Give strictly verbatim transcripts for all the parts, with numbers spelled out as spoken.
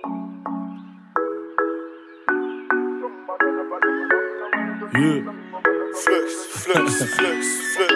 Yeah. Flex, flex, flex, flex.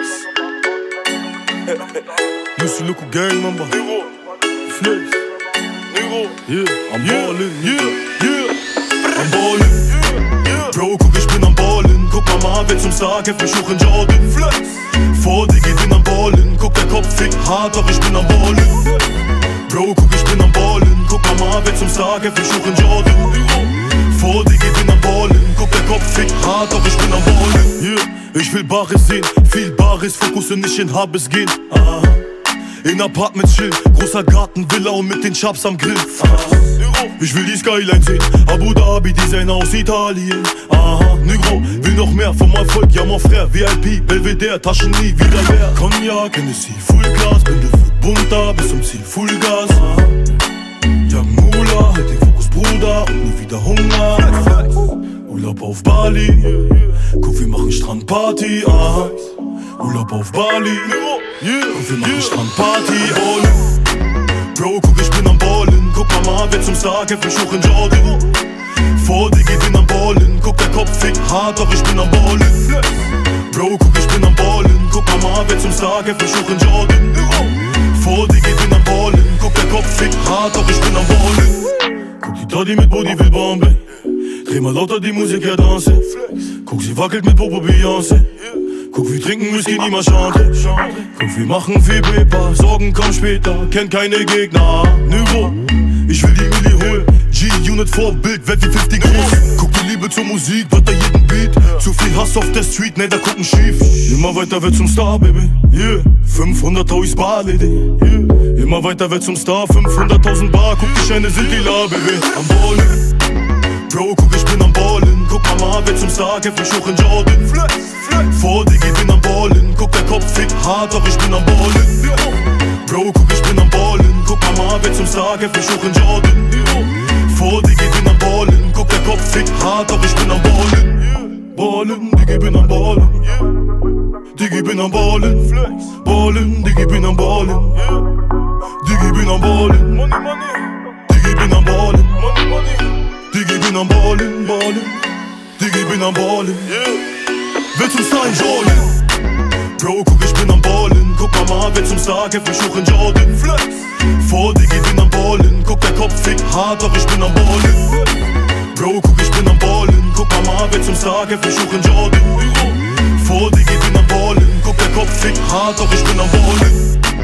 Lucy Loco Gang Number. Nigga, Flex. nigga. Yeah, I'm Yeah, ballin'. yeah, yeah. I'm ballin'. Yeah, yeah. Bro, guck, ich bin am Ballin'. Guck mal, mal, wer zum Star kämpft, mich hoch in Jordan. Flex. Vor dir geht bin am Ballin'. Guck, der Kopf fickt hart, doch ich bin am Ballin'. Bro, guck, ich bin am Ballin'. Guck mal, mal, wer zum Star kämpft, mich hoch in Jordan. Vor dir geht bin am Ballin'. Guck, der Kopf fickt hart, doch ich bin am Ballin'. Yeah. Ich will Bares sehen, viel Bares, Fokus und nicht in Habes gehen. Aha. In Apartments chillen, großer Garten, Villa und mit den Chaps am Grill. Aha. Ich will die Skyline sehen, Abu Dhabi, Designer aus Italien. Aha, Negro, will noch mehr vom Erfolg, ja mon frère, V I P, Belvedere, Taschen nie wieder leer. Cognac, Hennessy, Full Gas, bin du wird bunter, bis zum Ziel, Full Gas. Aha. Young Mula, halt den Fokus, Bruder, und nie wieder Hunger. Urlaub auf Bali, guck, wir machen Strandparty. Aha. Urlaub auf Bali, guck, wir machen Strandparty. Bro, guck, ich bin am Ballin'. Guck mal, mal, wer zum Star kämpft, mich hoch in Jordan. Vor dir geht bin am Ballin'. Guck, der Kopf fickt hart, doch ich bin am Ballin'. Bro, guck, ich bin am Ballin'. Guck mal, mal, wer zum Star kämpft, mich hoch in Jordan. Vor dir geht bin am Ballin'. Guck, der Kopf fickt hart, doch ich bin am Ballin'. Guck, die Toddy mit Body will Bombe. Dreh mal lauter die Musik, ja danse. Guck, sie wackelt mit Popo Beyoncé. Guck, wir trinken Whisky, niemals Chante. Guck, wir machen viel Paper, Sorgen kommen später, kennt keine Gegner. Niveau, ich will die Milli holen. G-Unit Vorbild, werd wie fünfzig groß. Guck, die Liebe zur Musik, wird da jeden Beat. Zu viel Hass auf der Street, ne, da gucken schief. Immer weiter wird zum Star, Baby, yeah. fünfhunderttausend Bar, Lady, yeah. Immer weiter wird zum Star, fünfhunderttausend Bar. Guck, die Scheine sind die La, Baby, am Ballin'. Bro, guck, ich bin am Ballin'. Guck mal, mal, wer zum Star kämpft, mich hoch in Jordan. Flex, flex. Vor dir geht bin am Ballin'. Guck, der Kopf fickt hart, doch ich bin am Ballin'. Bro, guck, ich bin am Ballin'. Guck mal, mal, wer zum Star kämpft, mich hoch in Jordan. Vor dir geht bin am Ballin'. Guck, der Kopf fickt hart, doch ich bin am Ballin'. Ballin', Diggi, bin am Ballin'. Diggi, bin am Ballin'. Flex. Ballin', Diggi, bin am Ballin'. Diggi, bin am Ballin'. Money, money. Diggi, bin am Ballin'. Money, money. Diggi, bin am Ballin', Ballin'. Diggi, bin am Ballin', Yeah. wer zum Star in Jordan. Bro, guck, ich bin am Ballin'. Guck mal, mal, wer zum Star kämpft, mich hoch in Jordan. Flex. Vor dir geht bin am Ballin'. Guck, der Kopf fickt hart, doch ich bin am Ballin'. Bro, guck, ich bin am Ballin'. Guck mal, mal, wer zum Star kämpft, mich hoch in Jordan. Vor dir geht bin am Ballin'. Guck, der Kopf fickt hart, doch ich bin am Ballin'.